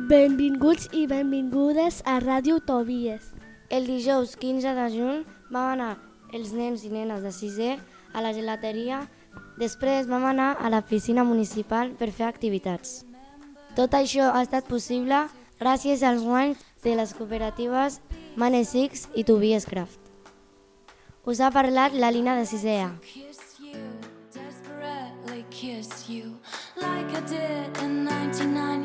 Benvinguts i benvingudes a Ràdio Tobies. El dijous 15 de juny vam anar els nens i nenes de 6è a la gelateria. Després vam anar a la piscina municipal per fer activitats. Tot això ha estat possible gràcies als guanys de les cooperatives Manesix i Tobies Craft. Us ha parlat la Lina de 6è. Kiss you, desperately kiss you, like I did in 1990.